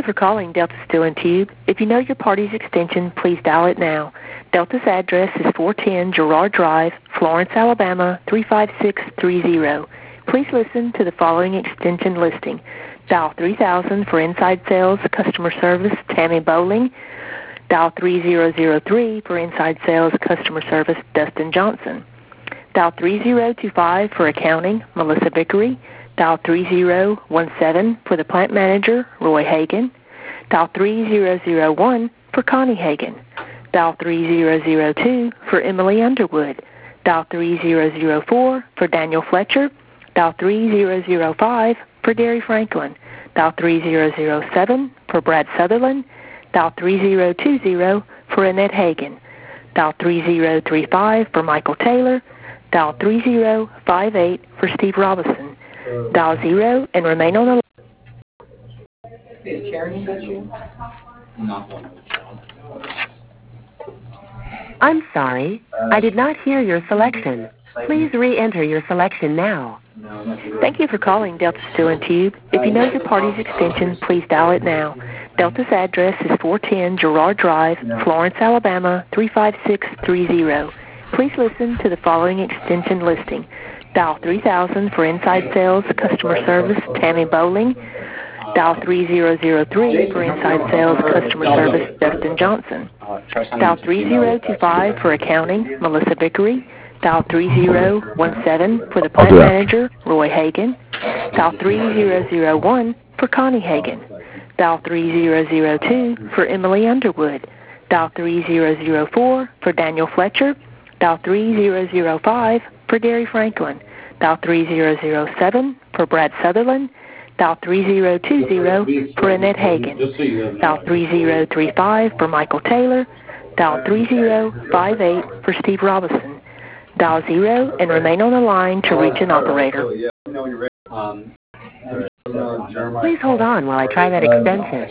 you for calling Delta Steel and Tube. If you know your party's extension, please dial it now. Delta's address is 410 Girard Drive, Florence, Alabama 35630. Please listen to the following extension listing. Dial 3000 for inside sales, customer service, Tammy Bowling. Dial 3003 for inside sales, customer service, Dustin Johnson. Dial 3025 for accounting, Melissa Vickery. Dial 3017 for the plant manager, Roy Hagan. Dial 3001 for Connie Hagan. Dial 3002 for Emily Underwood. Dial 3004 for Daniel Fletcher. Dial 3005 for Derry Franklin. Dial 3007 for Brad Sutherland. Dial 3020 for Annette Hagan. Dial 3035 for Michael Taylor. Dial 3058 for Steve Robinson. Dial 0 and remain on the line. Is Karen with you? I'm sorry, I did not hear your selection. Please re-enter your selection now. Thank you for calling Delta Steel and Tube. If you know your party's extension, please dial it now. Delta's address is 410 Girard Drive, Florence, Alabama 35630. Please listen to the following extension listing. Dial 3000 for inside sales, customer service, Tammy Bowling. Dial 3003 for inside sales, customer service, Dustin Johnson. Dial 3025 for accounting, Melissa Vickery. Dial 3017 for the plant manager, Roy Hagan. Dial 3001 for Connie Hagan. Dial 3002 for Emily Underwood. Dial 3004 for Daniel Fletcher. Dial 3005 for Derry Franklin. Dial 3007 for Brad Sutherland. Dial 3020 for Annette Hagan. Dial 3035 for Michael Taylor. Dial 3058 for Steve Robinson. Dial 0 and remain on the line to reach an operator. Please hold on while I try that extension.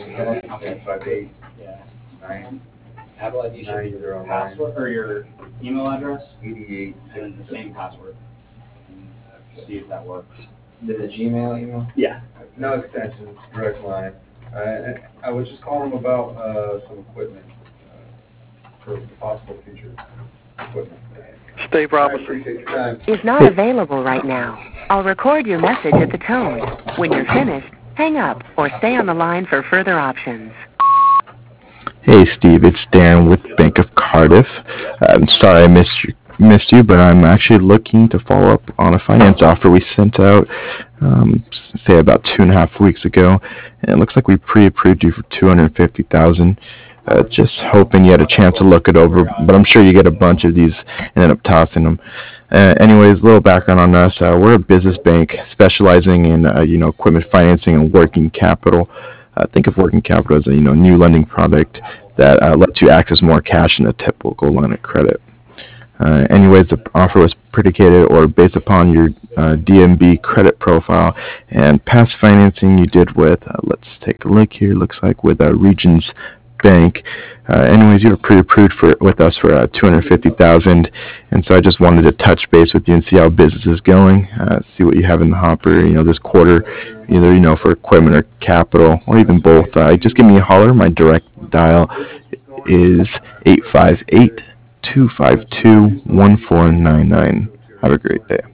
Adelaide, you should use your password or your email address 88 and the same password. See if that works. The Gmail email? Yeah. No extensions, direct line. I was just calling about some equipment for possible future equipment. Steve Robinson. Is not available right now. I'll record your message at the tone. When you're finished, hang up or stay on the line for further options. Hey Steve, it's Darren with Bank of Cardiff. I'm sorry I missed you, but I'm actually looking to follow up on a finance offer we sent out, say about 2.5 weeks ago, and it looks like we pre-approved you for $250,000. Just hoping you had a chance to look it over, but I'm sure you get a bunch of these and end up tossing them. Anyways, a little background on us. We're a business bank specializing in equipment financing and working capital. Think of working capital as a new lending product that lets you access more cash than a typical line of credit. Anyways, the offer was predicated or based upon your DMB credit profile and past financing you did with, let's take a look here, looks like with Regions Bank. Anyways, you were pre-approved with us for $250,000, and so I just wanted to touch base with you and see how business is going, see what you have in the hopper, this quarter, either for equipment or capital, or even both. Just give me a holler. My direct dial is 858-252-1499. Have a great day.